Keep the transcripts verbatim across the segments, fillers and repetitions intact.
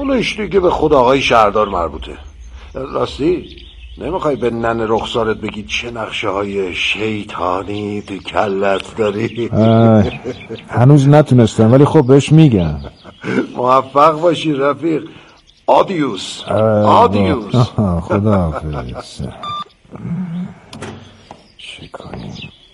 اونش دیگه به خود آقای شهردار مربوطه. راستی نمیخوای به ننه رخسارت بگی چه نقشه های شیطانی تو کلت داری؟ هنوز نتونستم ولی خب بهش میگم. موفق باشی رفیق. آدیوس آدیوس. خدا حافظ. چی کنیم؟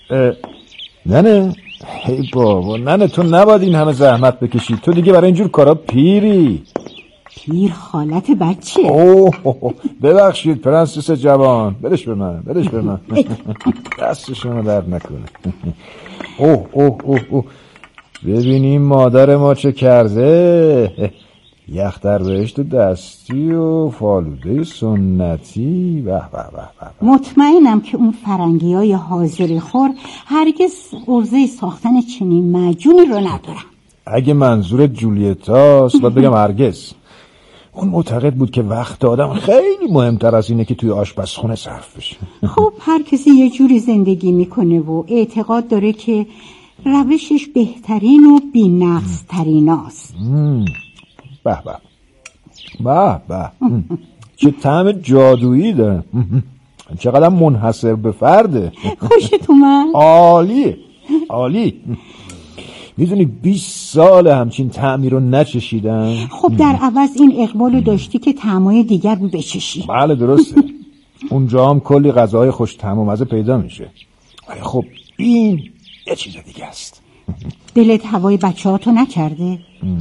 ننه هی بابا ننه تو نباید این همه زحمت بکشی، تو دیگه برای اینجور کارا پیری. پیر خالت بچه. اوه ببخشید پرنسس جوان، بدش به من بدش به من. دست شما درد نکنه. اوه اوه اوه اوه ببینیم مادر ما چه کرده. یخ در بهشت دستی و فالوده سنتی. به به به. مطمئنم که اون فرنگی های حاضری خور هرگز عرضه ساختن چنین معجونی رو ندارم. اگه منظور جولیتاست باید بگم هرگز. اون معتقد بود که وقت آدم خیلی مهمتر از اینه که توی آشپزخونه صرف بشه. خب هر کسی یه جوری زندگی میکنه و اعتقاد داره که روشش بهترین و بی‌نقص ترین است. به به به به چه طعم جادویی داره. چقدر منحصر به فرده. خوشت اومد؟ عالیه عالی. میدونی بیست سال همچین طعمی رو نچشیدم. خب در عوض این اقبالو داشتی که طعمای دیگر رو بچشی. بله درسته. اونجا هم کلی غذاهای خوش طعم و مزه پیدا میشه، ولی خب این یه چیز دیگه است. دلت هوای بچه ها تو نکرده؟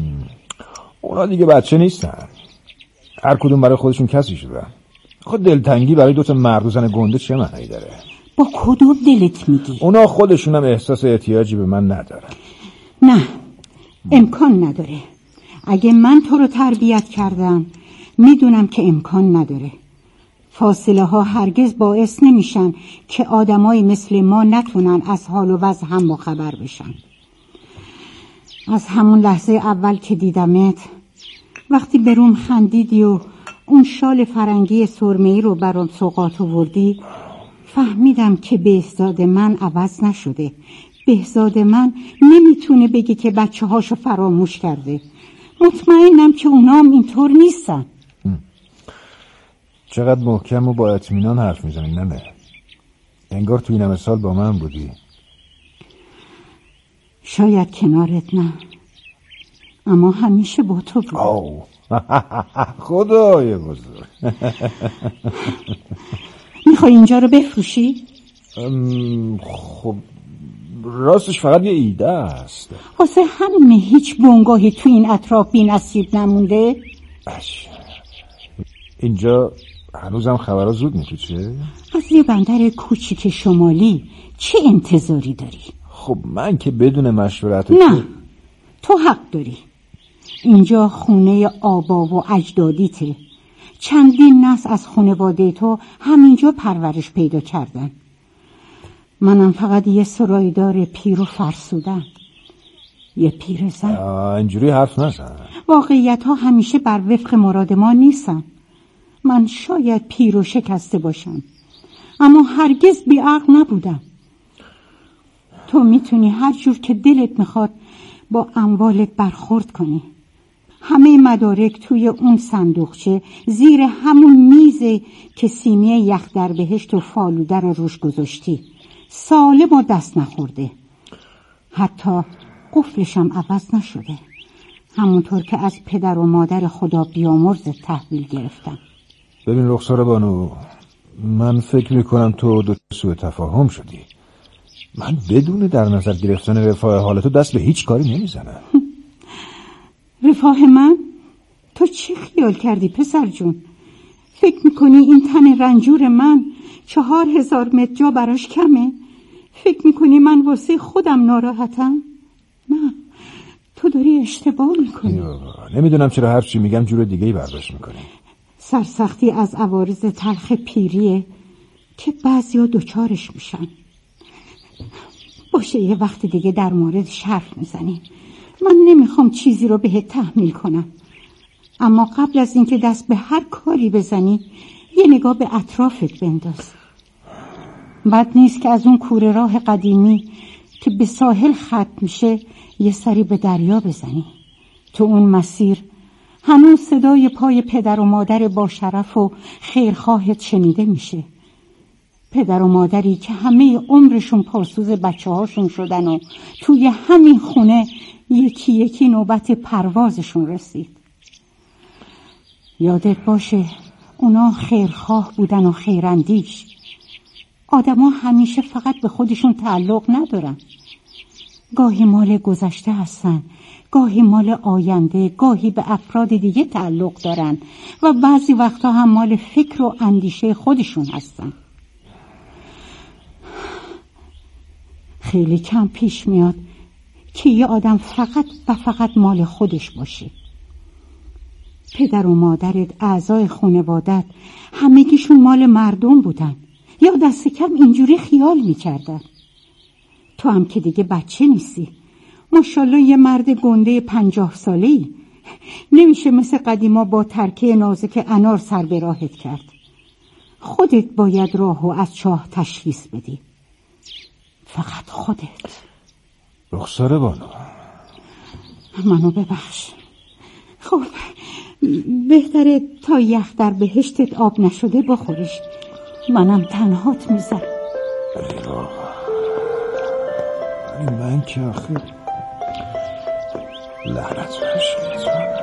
اونا دیگه بچه نیستن، هر کدوم برای خودشون کسی شدن. خود دلتنگی برای دوتا مرد و زن گنده چه معنی داره؟ با کدوم دلت میگی؟ اونا خودشون هم احساس احتیاجی به من ندارن. نه امکان نداره. اگه من تو رو تربیت کردم میدونم که امکان نداره. فاصله ها هرگز باعث نمیشن که آدمای مثل ما نتونن از حال و وضع هم باخبر بشن. از همون لحظه اول که دیدمت، وقتی بروم خندیدی و اون شال فرنگی سرمه‌ای رو برام سوغات آوردی، فهمیدم که بهزاد من عوض نشده. بهزاد من نمیتونه بگه که بچه هاشو فراموش کرده. مطمئنم که اونام اینطور نیستن. چقدر محکم و با اطمینان حرف میزنی ننه. انگار تو این همه سال با من بودی. شاید کنارت نه، اما همیشه با تو بود. آو خدای بزرگ. میخوای اینجا رو بفروشی؟ خب راستش فقط یه ایده است. واسه همینه هیچ بنگاهی تو این اطراف بی نصیب نمونده؟ باشه. اینجا هنوزم خبرها زود میپیچه؟ از یه بندر کوچیک شمالی چه انتظاری داری؟ خب من که بدون مشورت نه تو... تو حق داری. اینجا خونه آبا و اجدادیته. چندین نسل از خانواده تو همینجا پرورش پیدا کردن. منم فقط یه سرایدار پیر و فرسودم، یه پیر زن. اینجوری حرف نزن. واقعیت ها همیشه بر وفق مراد ما نیستن. من شاید پیر و شکسته باشم، اما هرگز بی‌عقل نبودم. تو میتونی هر جور که دلت میخواد با اموالت برخورد کنی. همه مدارک توی اون صندوقچه زیر همون میزه که سینی یخ در بهشت و فالوده رو روش گذاشتی. سالم و دست نخورده. حتی قفلشم عوض نشده، همونطور که از پدر و مادر خدا بیامرز تحویل گرفتم. ببین رخسار بانو، من فکر میکنم تو دو سوء تفاهم شدی. من بدون در نظر گرفتن رفاه حالتو دست به هیچ کاری نمیزنم. رفاه من؟ تو چی خیال کردی پسر جون؟ فکر میکنی این تن رنجور من چهار هزار متر جا براش کمه؟ فکر میکنی من واسه خودم ناراحتم؟ نه، تو داری اشتباه میکنی. نمیدونم چرا هر چی میگم جور دیگه‌ای برداشت میکنی. سرسختی از عوارض تلخ پیریه که بعضیا دوچارش میشن. باشه یه وقت دیگه در موردش حرف میزنیم. من نمیخوام چیزی رو بهت تحمیل کنم، اما قبل از اینکه دست به هر کاری بزنی یه نگاه به اطرافت بنداز. بد نیست که از اون کوره راه قدیمی که به ساحل ختم میشه یه سری به دریا بزنی. تو اون مسیر هنوز صدای پای پدر و مادر با شرف و خیرخواهت شنیده میشه. پدر و مادری که همه عمرشون پاسوز بچه هاشون شدن و توی همین خونه یکی یکی نوبت پروازشون رسید. یادت باشه اونا خیرخواه بودن و خیراندیش. آدما همیشه فقط به خودشون تعلق ندارن. گاهی مال گذشته هستن، گاهی مال آینده، گاهی به افراد دیگه تعلق دارن و بعضی وقتا هم مال فکر و اندیشه خودشون هستن. خیلی کم پیش میاد که یه آدم فقط و فقط مال خودش باشه. پدر و مادرت، اعضای خانوادت، همگیشون مال مردم بودن یا دست کم اینجوری خیال میکردن. تو هم که دیگه بچه نیستی، ماشاءالله یه مرد گنده پنجاه ساله‌ای. نمیشه مثل قدیما با ترکه نازک انار سر به راهت کرد. خودت باید راهو از چاه تشخیص بدی، فقط خودت. رخساره بانو، منو ببخش. خب بهتره تا یخ در بهشتت آب نشده بخوریش، منم تنهات میذارم. ای بابا، من که آخه لعنت بهش.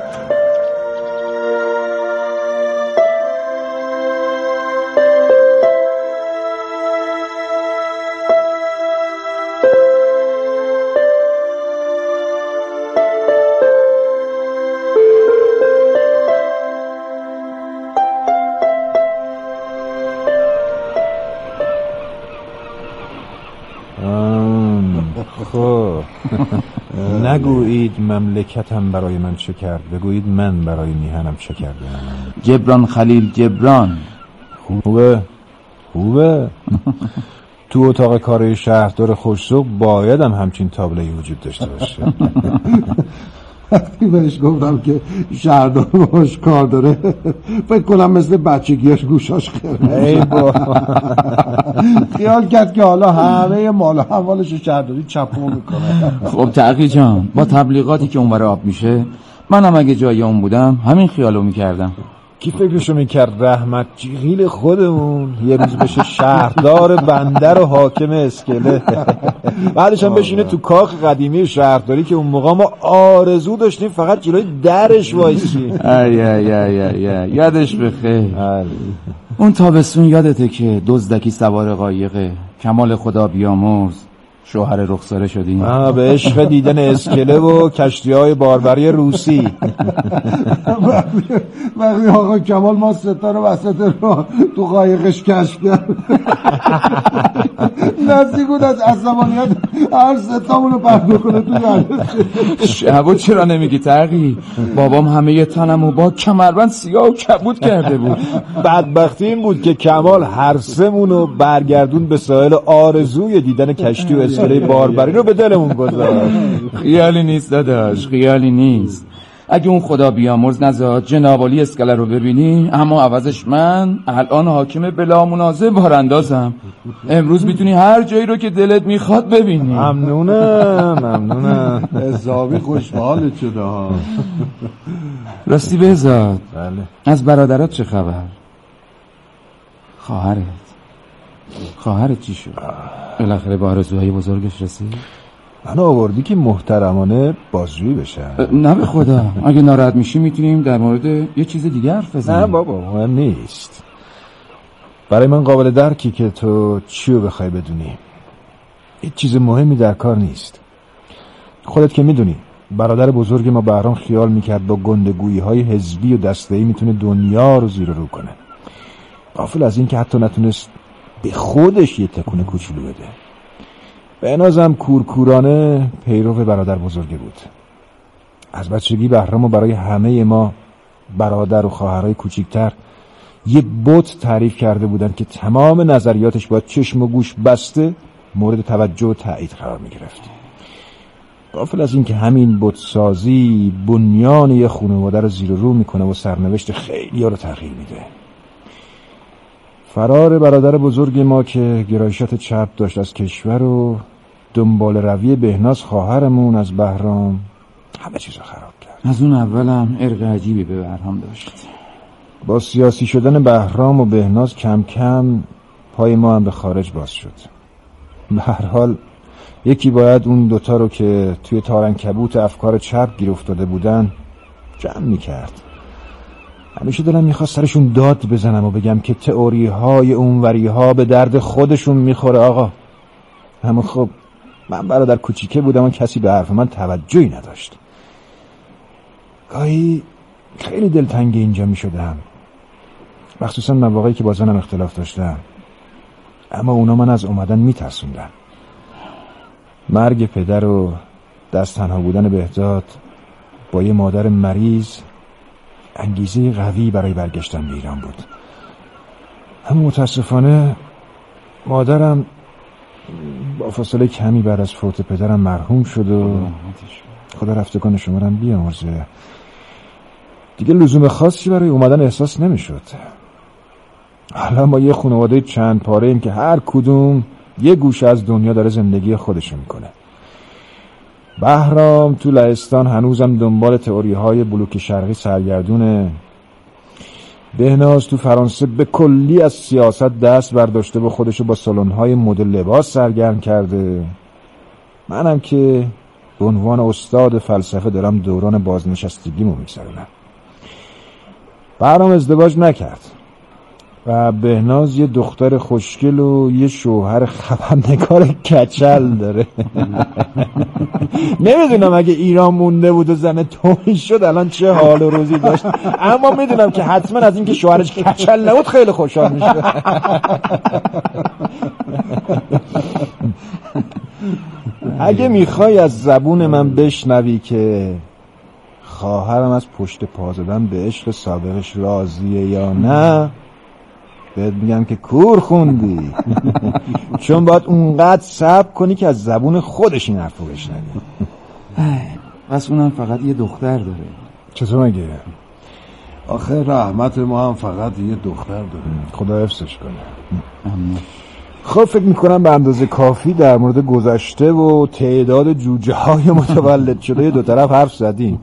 خب نگویید مملکتم برای من چه کرد، بگویید من برای میهنم چه کردم. جبران خلیل جبران. خوبه خوبه. تو اتاق کارای شهردار خوش‌ذوق باید هم همچین تابلویی وجود داشته باشه. وقتی بهش گفتم که شهردار باش کار داره فکر کنم مثل بچگیاش گوشاش خیره. ای بابا، خیال کرد که حالا همه مال و اموالش شهرداری چپو میکنه. خب تقی جان، با تبلیغاتی که اونور آب میشه منم اگه جای اون بودم همین خیالو میکردم. کی فکرشو میکرد رحمت جیغیل خودمون یه روز بشه شهردار بندر و حاکم اسکله، بعدش هم بشینه تو کاخ قدیمی شهرداری که اون موقع ما آرزو داشتیم فقط جلوی درش وایسیم. ای ای ای ای یادش بخیر. اون تابستون یادته که دزدکی سوار قایقه، کمال خدا بیامرز، شوهر رخساره شدیم. آه، به عشق دیدن اسکله و کشتی های باربری روسی. وقتی آقا کمال ما ستاره وسط رو تو قایقش کشف کرد، نزدیک بود از عصبانیت هر ستامونو پرده کنه تو گردش. شبو چرا نمیگی تقی؟ بابام همه تنمو با کمربند سیاه و کبود کرده بود. بدبختی این بود که کمال هر سمونو برگردون به ساحل آرزوی دیدن کشتی و اسکله باربری رو به دلمون گذاشت. خیالی نیست داداش، خیالی نیست. اگه اون خدا بیامرز نزاد جنابالی اسکله رو ببینی، اما عوضش من الان حاکم بلا منازع باراندازم. امروز میتونی هر جایی رو که دلت میخواد ببینی. ممنونم ممنونم. حسابی خوشحالت شده ها. راستی بهزاد، بله. از برادرات چه خبر؟ خواهرت خواهرت چی شد؟ بالاخره به آرزوهای بزرگش رسید؟ منو آوردی که محترمانه بازجویی بشه. نه به خدا، اگه ناراحت میشی میتونیم در مورد یه چیز دیگه حرف بزنیم. نه بابا، مهم نیست. برای من قابل درکی که تو چیو بخوای بدونی. هیچ چیز مهمی در کار نیست. خودت که میدونی برادر بزرگ ما بهرام خیال میکرد با گندگویی های حزبی و دسته‌ای میتونه دنیا رو زیر و رو کنه، غافل از این که حتی نتونست به خودش یه تکونه کوچولو بده. به نازم کورکورانه پیرو برادر بزرگه بود. از بچگی بهرامو برای همه ما برادر و خواهرای کوچیکتر یه بت تعریف کرده بودن که تمام نظریاتش با چشم و گوش بسته مورد توجه و تایید قرار می گرفت. غافل از این که همین بت سازی بنیان یه خانواده رو زیر و رو میکنه و سرنوشت خیلی ها رو تغییر میده. فرار برادر بزرگ ما که گرایشات چپ داشت از کشور و دنبال روی بهناز خواهرمون از بهرام همه چیز رو خراب کرد. از اون اولم ارق عجیبی به بهرام داشت. با سیاسی شدن بهرام و بهناز کم کم پای ما هم به خارج باز شد. به هر حال یکی باید اون دوتا رو که توی تارنکبوت افکار چپ گیر افتاده بودن جمع میکرد. همیشه دلم میخواست سرشون داد بزنم و بگم که تئوری های اونوری ها به درد خودشون میخوره آقا. اما خب من برادر کوچیکه بودم و کسی به حرف من توجهی نداشت. گاهی خیلی دلتنگ اینجا میشدم، مخصوصا مواقعی که با زنم اختلاف داشتم، اما اونا من از اومدن میترسوندن. مرگ پدر و دست تنها بودن بهزاد با یه مادر مریض انگیزه قوی برای برگشتن به ایران بود. اما متاسفانه مادرم با فاصله کمی بعد از فوت پدرم مرحوم شد و خدا رفتگان شمارم بیامرزه. دیگه لزوم خاصی برای اومدن احساس نمیشد. حالا ما یه خانواده چند پاره ایم که هر کدوم یه گوشه از دنیا داره زندگی خودشو میکنه. بهرام تو لهستان هنوزم دنبال تئوری های بلوک شرقی سرگردونه. بهناز تو فرانسه به کلی از سیاست دست برداشته و خودشو با سالن‌های مد لباس سرگرم کرده. منم که به عنوان استاد فلسفه دارم دوران بازنشستگیمو میگذرونم. بهرام ازدواج نکرد و بهناز یه دختر خوشگل و یه شوهر خبرنگار کچل داره. نمیدونم اگه ایران مونده بود و زن توی شد الان چه حال و روزی داشت، اما میدونم که حتما از این که شوهرش کچل نبود خیلی خوشحال میشه. اگه میخوای از زبون من بشنوی که خواهرم از پشت پا زدن به عشق سابقش راضیه یا نه، بهت میگم که کور خوندی. چون باید اونقدر صبر کنی که از زبون خودش این حرفو بشنوی. پس اونم فقط یه دختر داره. چطور مگه؟ آخه رحمت ما هم فقط یه دختر داره. خدا حفظش کنه. اما خب فکر میکنم به اندازه کافی در مورد گذشته و تعداد جوجه های متولد شده دو طرف حرف زدیم.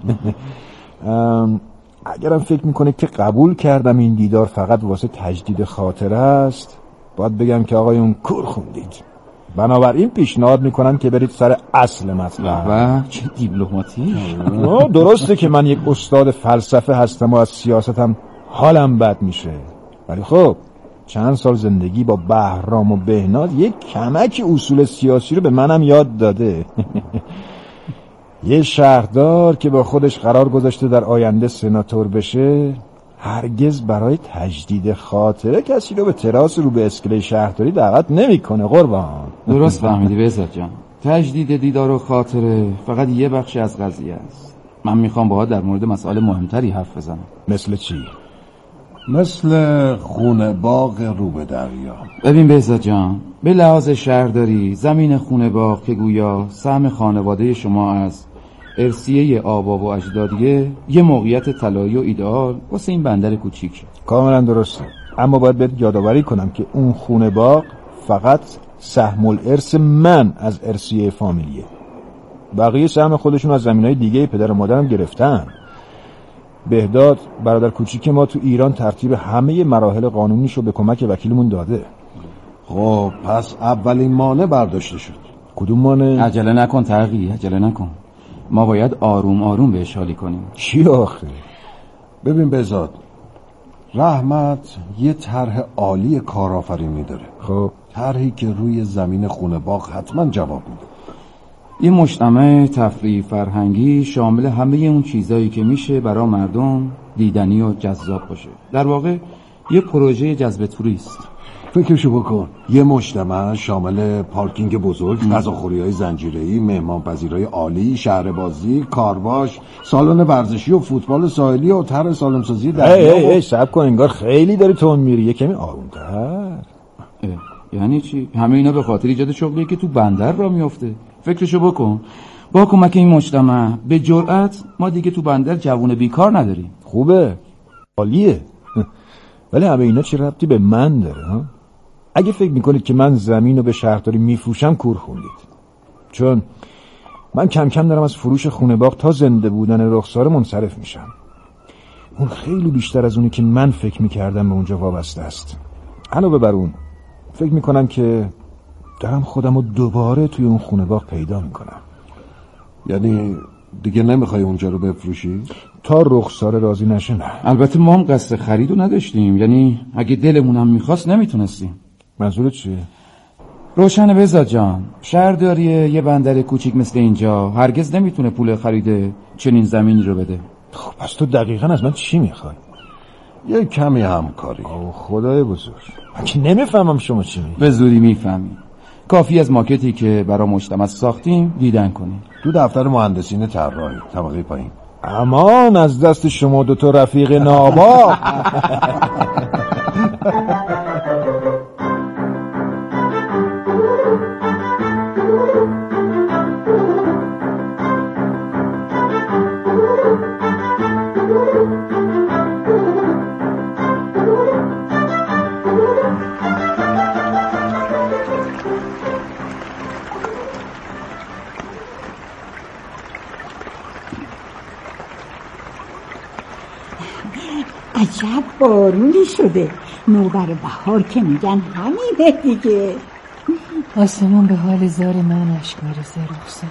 اگرم فکر میکنه که قبول کردم این دیدار فقط واسه تجدید خاطره است، باید بگم که آقایون کور خوندید. بنابراین پیشنهاد میکنم که برید سر اصل مطلب. و چه دیپلماتیک. درسته که من یک استاد فلسفه هستم و از سیاستم حالم بد میشه، ولی خب چند سال زندگی با بهرام و بهناز یک کمک اصول سیاسی رو به منم یاد داده. یه شهردار که با خودش قرار گذاشته در آینده سناتور بشه هرگز برای تجدید خاطره کسی رو به تراس رو به اسکله شهرداری دعوت نمیکنه. قربان درست فهمیدی بهزاد جان. تجدید دیدار و خاطره فقط یه بخشی از قضیه است. من میخوام باهات در مورد مسائل مهمتری حرف بزنم. مثل چی؟ مثل خونه باغ رو به دریا. ببین بهزاد جان، به لحاظ شهرداری زمین خونه باغ که گویا سهم خانواده شما از ارثیه آبا و اجدادیه یه موقعیت طلایی و ایدئال واسه این بندر کوچیک شد. کاملا درسته، اما باید بهت یادآوری کنم که اون خونه باغ فقط سهم الارث من از ارثیه فامیلیه. بقیه سهم خودشون از زمینای دیگه پدر و مادرم گرفتن. بهداد برادر کوچیک ما تو ایران ترتیب همه مراحل قانونیشو به کمک وکیلمون داده. خب پس اولین مانع برداشته شد. کدوم مانع؟ عجله نکن ترقی، عجله نکن. ما باید آروم آروم بهش حالی کنیم. چی آخه؟ ببین بهزاد، رحمت یه طرح عالی کارآفرینی داره. خب طرحی که روی زمین خونه باغ حتما جواب میده. یه مجتمع تفریحی فرهنگی شامل همه اون چیزایی که میشه برای مردم دیدنی و جذاب باشه. در واقع یه پروژه جذب توریست. فکرشو بکن، یه مجتمع شامل پارکینگ بزرگ، غذاخوری‌های زنجیره‌ای، مهمانپذیرهای عالی، شهر بازی، کارواش، سالن ورزشی و فوتبال ساحلی و طرح سالم‌سازی دریا. ای ای ای صبر کن، انگار خیلی داری تون میری. یه کمی آروم‌تر. یعنی چی؟ همه اینا به خاطر ایجاد شغلی که تو بندر را میفته. فکرشو بکن، با کمک این مجتمع به جرأت ما دیگه تو بندر جوون بیکار نداریم. خوبه، عالیه. ولی همه اینا چه ربطی به من داره ها؟ اگه فکر میکنید که من زمین رو به شهرداری میفروشم کور خوندید. چون من کم کم دارم از فروش خونه باغ تا زنده بودن رخساره منصرف میشم. اون خیلی بیشتر از اونی که من فکر میکردم به اونجا وابسته است. علاوه بر اون فکر میکنم که دارم خودم رو دوباره توی اون خونه باغ پیدا میکنم. یعنی دیگه نمیخوای اونجا رو بفروشی؟ تا رخساره راضی نشه نه. البته ما هم قصد خریدو نداشتیم، یعنی اگه دلمونم میخواست نمیتونستیم. منظورت چیه؟ روشن بزاد جان، شهرداری یه بندر کوچیک مثل اینجا هرگز نمیتونه پول خرید چنین زمینی رو بده. خب پس تو دقیقاً از من چی میخوای؟ یه کمی همکاری. آه خدای بزرگ، من که نمیفهمم شما چی میگی. به زودی میفهمی. کافی از ماکتی که برای مجتمع ساختیم دیدن کنیم. تو دفتر مهندسین طراحی طبقه پایین. امان از دست شما دو تا رفیق نابا. عجب بارونی شده. نوبر بهار که میگن همینه دیگه. آسمون به حال زار من اشکار رخساره.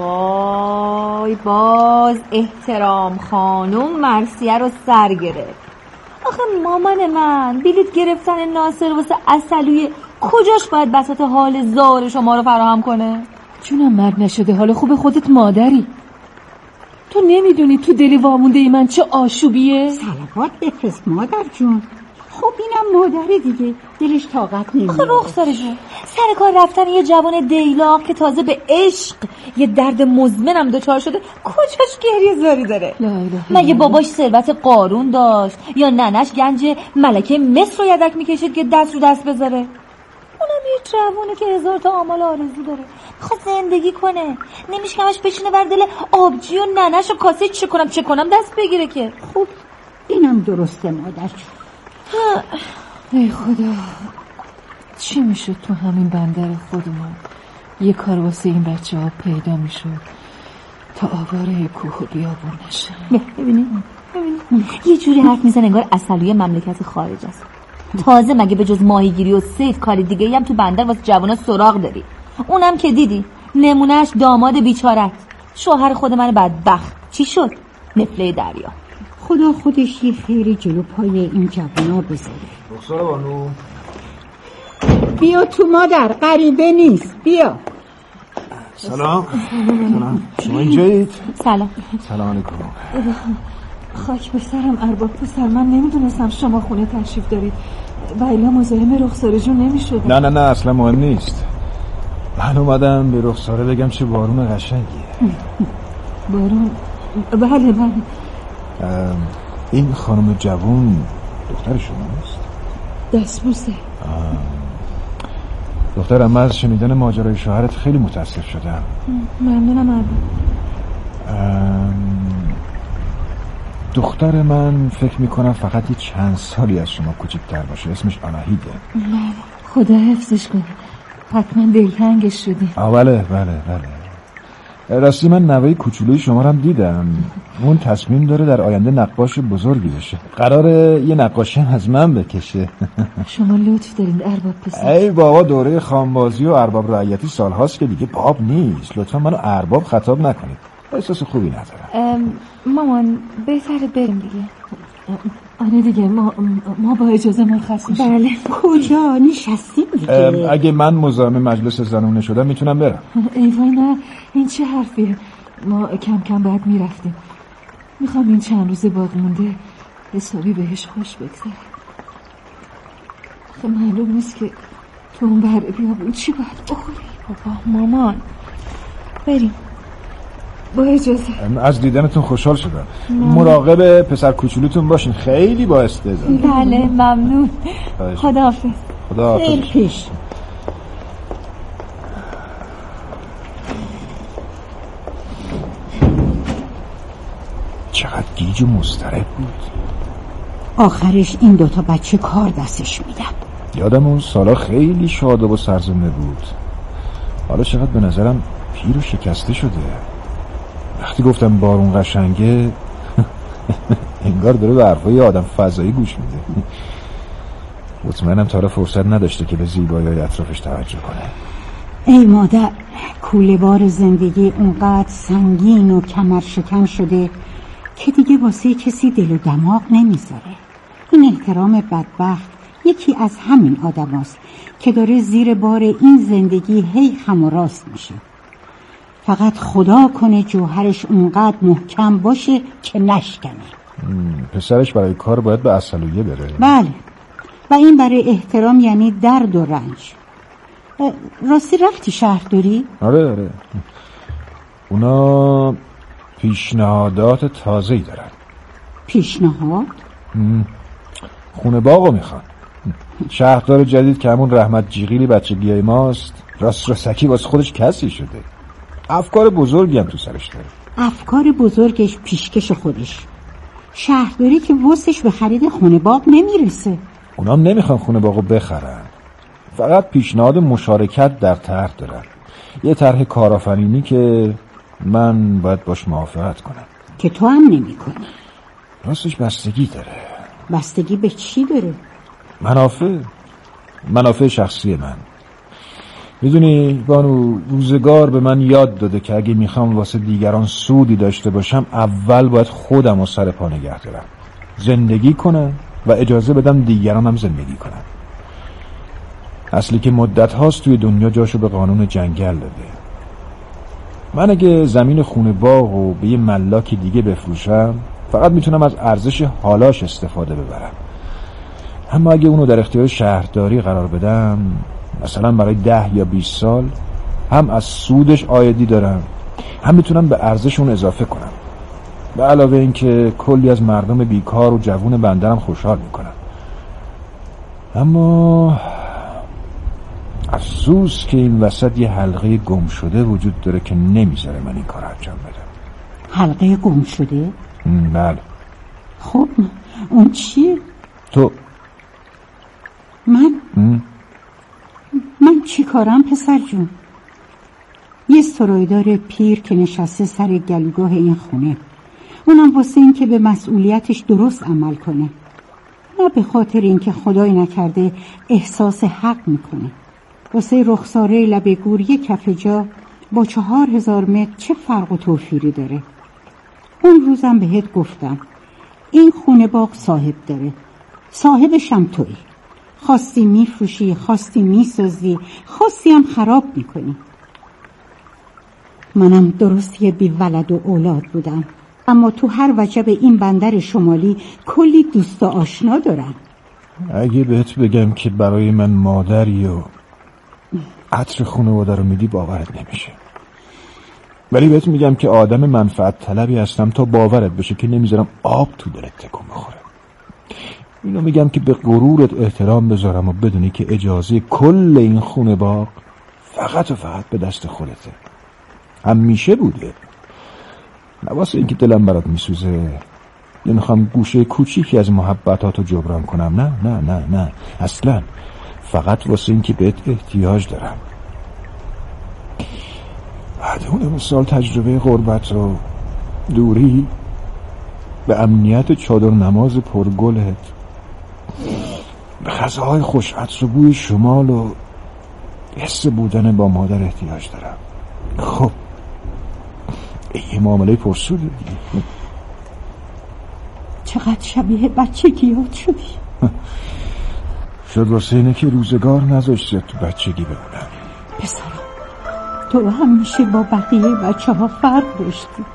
وای باز احترام خانوم مرثیه رو سر گرفت. آخه مامان من بلیط گرفتن ناصر واسه عسلوی کجاش باید بساط حال زار شما رو فراهم کنه؟ جونم مرد نشده، حال خوب خودت مادری. تو نمیدونی تو دلی وامونده ای من چه آشوبیه؟ صلوات بفرست مادر جون. خب اینم مادره دیگه، دلش طاقت نمیاره. آخه رخساره جون، سر کار رفتن یه جوان دیلاق که تازه به عشق یه درد مزمنم دچار شده کجاش گریه زاری داره؟ مگه باباش ثروت قارون داشت یا ننش گنج ملکه مصر رو یدک میکشید که دست رو دست بذاره؟ اونم یه جوونه که هزار تا آمال آرزو داره، میخواد زندگی کنه، نمیشه کمش بشینه بر دل آبجی و ننش و کاسه چه کنم چه کنم دست بگیره که. خب اینم درسته مادر جون. ای خدا، چی میشد تو همین بندر خودمون یه کار واسه این بچه ها پیدا میشد تا آواره کوه و بیابون نشه. ببینی ببینی یه جوری حرف میزنه انگار عسلوی مملکت خارج است. تازه مگه به جز ماهیگیری و صید کاری دیگه ای هم تو بندر واسه جوانا سراغ داری؟ اونم که دیدی نمونهش داماد بیچارت، شوهر خود من بدبخت چی شد؟ نفله دریا. خدا خودش یه خیری جلو پای این جوانا بذاره. رخساره بانو بیا تو مادر، غریبه نیست، بیا. سلام. سلام. شما اینجایید؟ سلام. سلام علیکم. خاک به سرم ارباب پسر، من نمیدونستم شما خونه تشریف دارید و الا مزاحم رخساره جون نمیشدم. نه نه نه اصلا مهم نیست. من اومدم به رخساره بگم چه بارون قشنگیه. بارون؟ بله بله. این خانم جوون دختر شماست؟ دستبوسه. دخترم، من از شنیدن ماجرای شوهرت خیلی متاسف شدم. ممنونم ارباب. دختر من فکر میکنم فقط یه چند سالی از شما کوچکتر باشه. اسمش آناهیده. خدا حفظش کنه. حتما دلتنگش شدی. آه بله بله بله. راستی من نوه کوچولوی شما رو هم دیدم. اون تصمیم داره در آینده نقاش بزرگی بشه. قراره یه نقاشی هم از من بکشه. شما لطف دارید ارباب پسر. ای بابا، دوره خانبازی و ارباب رعیتی سالهاست که دیگه باب نیست. لطفا منو ارباب خطاب نکنید. احساس خوبی ندارم. مامان بهتره بریم دیگه. آره دیگه، ما ما با اجازه مرخص میشیم. بله. کجا نشستیم دیگه؟ اگه من مزاحم مجلس زنونه شدم میتونم برم. ای وای نه، این چه حرفیه؟ ما کم کم باید میرفتیم. میخوام این چند روز باقی مونده حسابی بهش خوش بگذره. خب معلوم نیست که تو اون بره بیابون چی باید بخوری. بابا مامان بریم. با اجازه. از دیدنتون خوشحال شدم. مراقب پسر کوچولوتون باشین، خیلی با استعداد. بله ممنون. خداحافظ. خداحافظ. خیلی پیش. چقدر گیج و مضطرب بود. آخرش این دوتا بچه کار دستش میدن. یادم اون سالا خیلی شاداب و سرزنده بود. حالا چقدر به نظرم پیر و شکسته شده. وقتی گفتم بارون قشنگه انگار داره به حرفای آدم فضایی گوش میده. مطمئنم تارا فرصت نداشته که به زیبایی‌های اطرافش توجه کنه. ای مادر، کوله بار زندگی اونقدر سنگین و کمر شکن شده که دیگه واسه کسی دل و دماغ نمیذاره. این احترام بدبخت یکی از همین آدم هست که داره زیر بار این زندگی هی خم و راست میشه. فقط خدا کنه جوهرش اونقدر محکم باشه که نشکنه. پسرش برای کار باید به عسلویه بره. بله، و این برای احترام یعنی درد و رنج. راستی رفتی شهرداری؟ آره آره، اونا پیشنهادات تازه‌ای دارن. پیشنهاد؟ خونه باغو میخوان. شهردار جدید که همون رحمت جیغیلی بچگیای ماست، راست راسکی واسه خودش کسی شده. افکار بزرگی هم تو سرش داره. افکار بزرگش پیشکش خودش. شهرداری که واسش به خرید خونه باغ نمیرسه. اونام نمیخوان خونه باغو بخرن، فقط پیشنهاد مشارکت در طرح دارن. یه طرح کارآفرینی که من باید باش موافقت کنم. که تو هم نمی کنی. راستش بستگی داره. بستگی به چی داره؟ منافع منافع شخصی من. میدونی بانو، روزگار به من یاد داده که اگه میخوام واسه دیگران سودی داشته باشم، اول باید خودم رو سر پا نگه دارم، زندگی کنم و اجازه بدم دیگران هم زندگی کنم. اصلی که مدت هاست توی دنیا جاشو به قانون جنگل داده. من اگه زمین خونه باغ رو به یه ملاک دیگه بفروشم، فقط میتونم از ارزش حالاش استفاده ببرم. اما اگه اونو در اختیار شهرداری قرار بدم، مثلا برای ده یا بیست سال، هم از سودش عایدی دارم، هم میتونم به ارزش اون اضافه کنم. به علاوه این که کلی از مردم بیکار و جوون بندرم خوشحال میکنم. اما افسوس که این وسط یه حلقه گم شده وجود داره که نمیذاره من این کار انجام بدم. حلقه گم شده؟ بله. خب اون چیه؟ تو. من؟ ام؟ من چی کارم پسر جون؟ یه سرایدار پیر که نشسته سر گلوگاه این خونه، اونم واسه این که به مسئولیتش درست عمل کنه، نه به خاطر این که خدای نکرده احساس حق میکنه. واسه رخساره لب گور یه کف جا با چهار هزار متر چه فرق و توفیری داره. اون روزم بهت گفتم این خونه باغ صاحب داره، صاحبش هم تویی. خواستی میفروشی، خواستی میسازی، خواستی هم خراب میکنی. منم درستی بی ولد و اولاد بودم، اما تو هر وجب این بندر شمالی کلی دوست و آشنا دارم. اگه بهت بگم که برای من مادری و عطر خانواده رو میدی باورت نمیشه، ولی بهت میگم که آدم منفعت طلبی هستم تا باورت بشه که نمیذارم آب تو دلت تکون بخوره. اینو میگم که به غرورت احترام بذارم و بدونی که اجازه کل این خونه باغ فقط و فقط به دست خودته. همیشه بوده. نواسه این که دلم برات میسوزه، نمیخوام گوشه کوچیکی از محبتاتو جبران کنم. نه نه نه نه اصلا، فقط واسه این که بهت احتیاج دارم. بعد اون سال تجربه غربت رو، دوری، به امنیت چادر نماز پرگلت، به غذاهای خوش عطر و بوی شمال و حس بودن با مادر احتیاج دارم. خب یه معامله پرسوده دیگه. چقدر شبیه بچگی یاد شدی. شد واسه اینه که روزگار نذاشته تو بچگی بمونم. پسرم، تو همیشه با بقیه بچه ها فرق داشتی.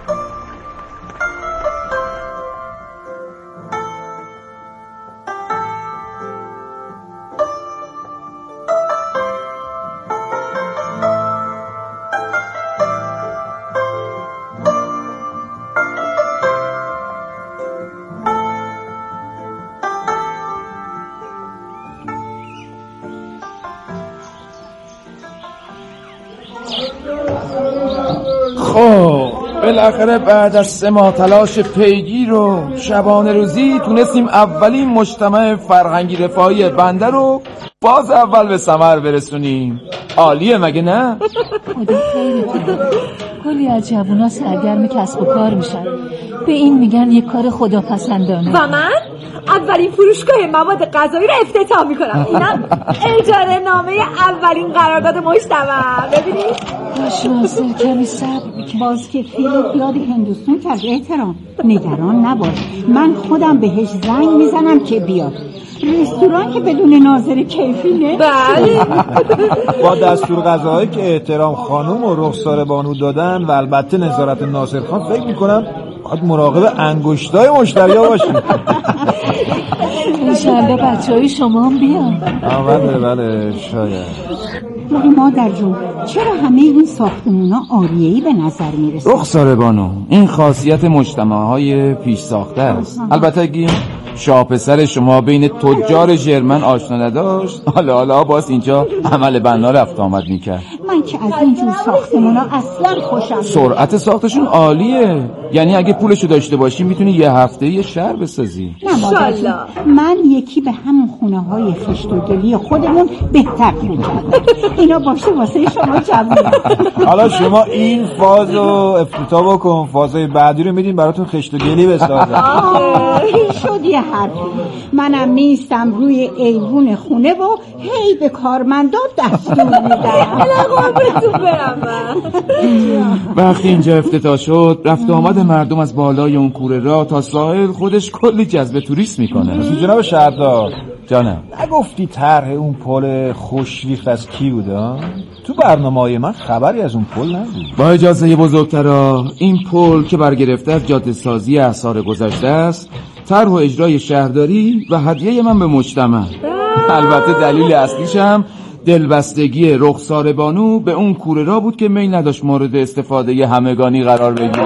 بالاخره بعد از سه ماه تلاش پیگیر و شبانه روزی تونستیم اولین مجتمع فرهنگی رفاهی بنده رو باز اول به ثمر برسونیم. عالیه مگه نه؟ خدا خیلی کنه. کلی از جوونا سرگرم کسب و کار میشن، به این میگن یک کار خداپسندانه. و من اولین فروشگاه مواد غذایی رو افتتاح میکنم. اینم اجاره نامه اولین قرارداد مجتمع. ببینید باش ناصر کمی صبر بکن. باز که فیلت یاد هندوستون کرد. احترام، نگران نباش، من خودم بهش زنگ میزنم که بیاد. رستوران که بدون ناظر کیفی نه. بله. با دستور غذاهایی که احترام خانم و رخسار بانو دادن و البته نظارت ناصر خان، فکر میکنم باید مراقب انگشتای مشتریا باشیم. انشالله بچه های شما هم بیان. بله بله شاید. مادر جون، چرا همه این ساختمونا آریه‌ای به نظر میرسه؟ رخسار بانو، این خاصیت مجتمع‌های پیش ساخته است. البته اگه شاه پسر شما بین تجار ژرمن آشنا نداشت، حالا حالا باز اینجا عمل بنا رفت آمد میکرد. من که از اینجور ساختمونا اصلا خوشم. سرعت ساختشون عالیه، یعنی اگه پولشو داشته باشی میتونی یه هفته یه شهر بسازی. نه مادر جون، من یکی به همون خونه های خشت و گلی خودمون بهتر میکردم. اینا باشه واسه شما جوون. حالا شما این فاز رو افتتاح بکن، فازهای بعدی رو میدیم براتون خشت و گلی بسازم. این شد یه حرفی. منم نیستم روی ایوون خونه و هی به کارمندا دستور میدم. قربونتون برم. وقتی اینجا افتتاح شد، رفت آمد مردم از بالای اون کوره راه تا ساحل خودش کلی جذب توریست میکنه. جناب شهردار، جانم، نگفتی طرح اون پل خوشریخت از کی بوده؟ تو برنامه‌های من خبری از اون پل نبود. با اجازه بزرگترا، این پل که برگرفته از جاده سازی اعصار گذشته است، طرح و اجرای شهرداری و هدیه من به مجتمع. البته دلیل اصلیش هم دلبستگی رخسار بانو به اون کوره را بود که میل نداشت مورد استفاده همگانی قرار بگیره.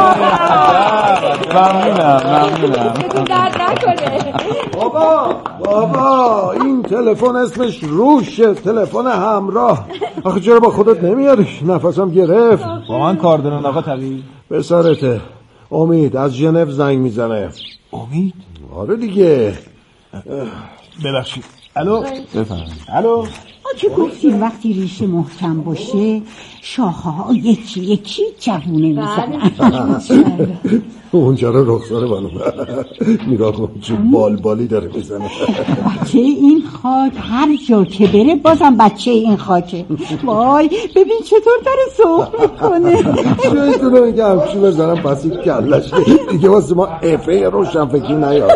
ممنونم ممنونم. درد نکنه. بابا بابا این تلفن اسمش روشه، تلفن همراه. آخه چرا با خودت نمیاریش؟ نفسم گرفت. با من کار دارن آقا تقی؟ پسرته امید از ژنو زنگ میزنه. امید؟ آره دیگه. ببخشید. الو بفرمایید. الو چه گفتیم وقتی ریشه محکم باشه شاخه ها یکی یکی جوونه میزنن. اونجا رو رخسار بانو نگاه کن چه بال بالی داره میزنه. بچه این خاک هر جا که بره بازم بچه این خاکه. وای ببین چطور داره سوق میکنه. چه دونه که همچی بزنم پسی کلش دیگه واسه ما افه روشن فکری نیاد.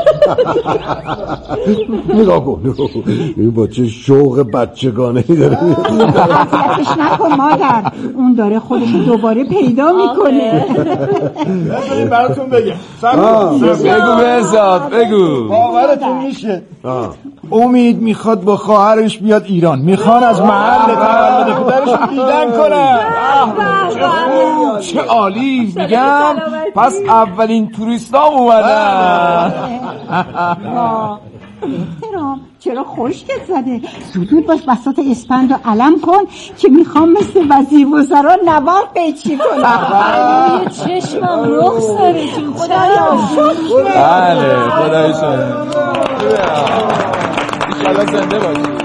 نگاه کن این با چه شوق بچگانه داره. اذیتش نکن مادر، اون داره خودش دوباره پیدا میکنه. بذارید براتون بگم. بگو بزاد بگو. باورتون میشه امید میخواد با خواهرش بیاد ایران، میخوان از محل تولد پدرشون دیدن کنن. چه عالی، میگم پس اولین توریستا اومدن. احترام، چرا خشکت زده؟ زود باش بساط اسپند و علم کن که میخوام مثل وزیر وزرا نوار پیچی کنم. یه چشمم رخساره جون. خدایا شکر. بله خدای شکر. ایشالله زنده باشی.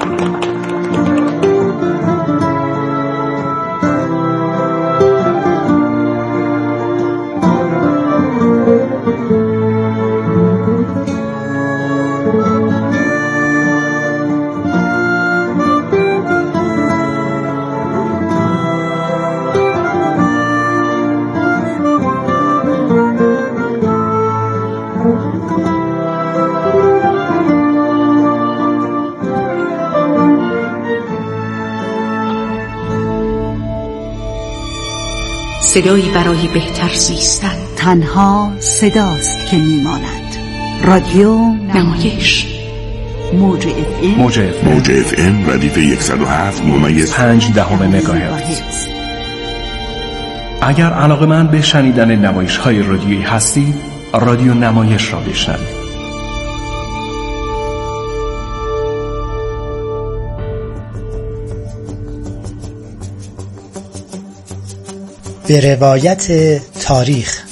صدایی برای بهتر زیستن. تنها صداست که میماند. رادیو نمایش موج اف ام موج اف ام موج اف ام ردیف صد و هفت ممیز پنج دهم مگاهرتز. اگر علاقه من به شنیدن نمایش های رادیویی هستید، رادیو نمایش را بشنوید. به روایت تاریخ.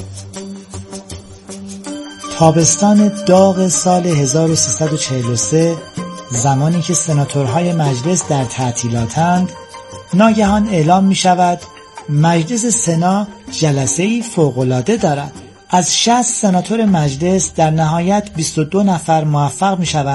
تابستان داغ سال هزار و سیصد و چهل و سه، زمانی که سناتورهای مجلس در تعطیلاتند، ناگهان اعلام می شود مجلس سنا جلسه‌ای فوق‌العاده دارد. از شصت سناتور مجلس در نهایت بیست و دو نفر موفق می شوند